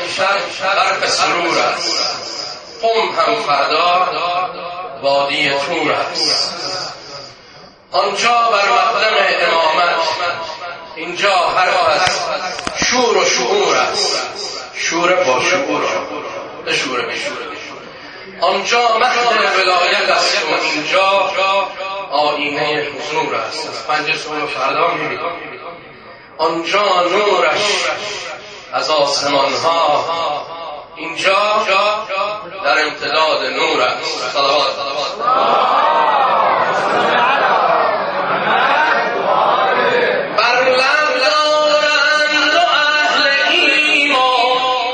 امشب برق سرور است، قم هم فردا وادی طور است. آنجا بر مقدم امامت، اینجا هر کس شور و شعور است، شور با شعور نه شور بی شور. آنجا مهد ولایت است و اینجا آینه حضور است. از 5 صبح فردا می‌بینید آنجا نورش از آسمان ها، اینجا در امتداد نور است. صلوات بر لب دارند و اهل ایمان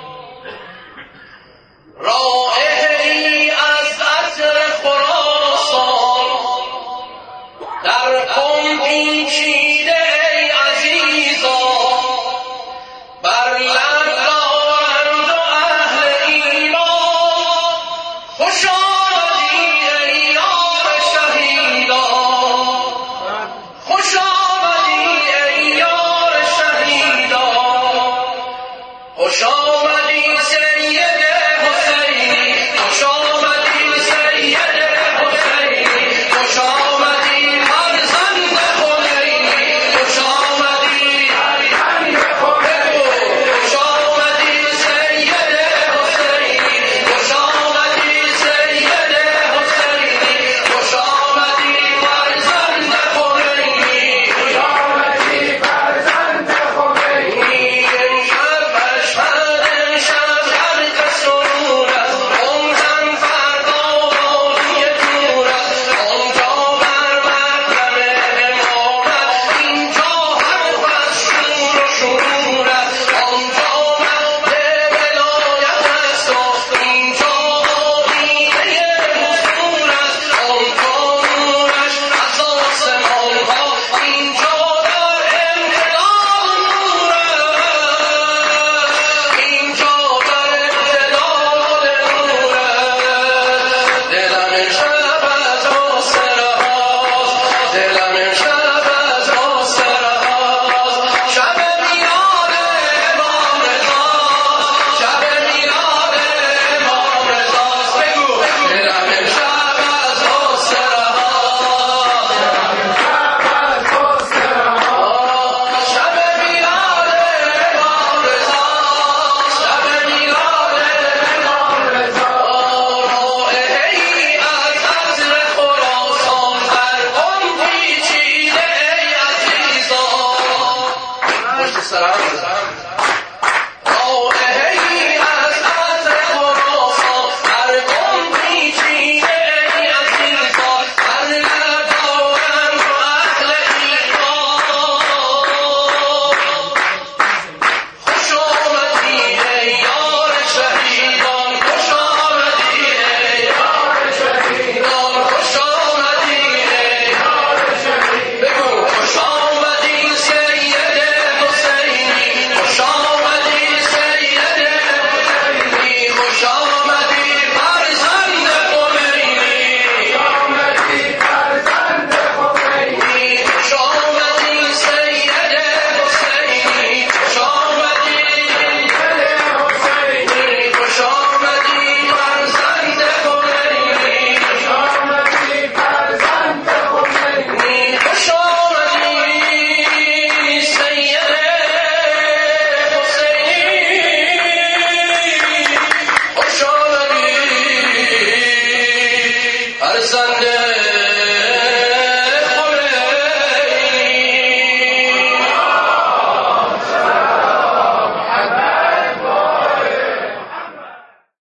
رائحه‌ای از عطر خراسان، در قم پیچیده ای عزیزان، بر لب دارند و اهل ایمان، خوش آمدی ای یار شهیدان، خوش آمدی ای یار شهیدان، خوش آمدی سید حسینی، خوش آمدی سید حسینی، خوش آمدی فرزند خمینی، خوش آمدی خوش آمدی سید حسینی، خوش آمدی سید حسینی، خوش آمدی فرزند خمینی، خوش آمدی فرزند خمینی. امشب اشهد امشب برق سرور است، قم هم فردا وادی طور است. آنجا بر مقدم امامت، اینجا هر کس شور و شرور است. آنجا مهد ولایت است و اینجا آینه حضور است. آنجا نورش از آسمان ها، اینجا در امتداد نور است، اینجا در امتداد نور است. دلم امشب از حوصله هاست، دلم امشب از حوصله هاست. شب میلاد امام رضاست، شب میلاد امام رضاست. بگو دلم امشب از حوصله هاست، شب میلاد امام رضاست، شب میلاد امام رضاست. رائحه‌ای از عطر خراسان، در قم پیچیده ای عزیزان. پشت سرم رائحه‌ای از عطر خراسان، در قم پیچیده ای عزیزان، بر لب دارند و اهل ایمان. خوش آمدی ای یار شهیدان، خوش آمدی ای یار شهیدان، خوش آمدی ای یار شهیدان. بگو خوش آمدی سید حسینی، خوش آمدی سید حسینی، خوش آمدی فرزند خمینی، خوش آمدی فرزند خمینی، خوش آمدی سید حسینی، خوش آمدی سید حسینی، خوش آمدی فرزند خمینی، خوش آمدی فرزند خمینی، خوش آمدی سید حسینی، خوش آمدی فرزند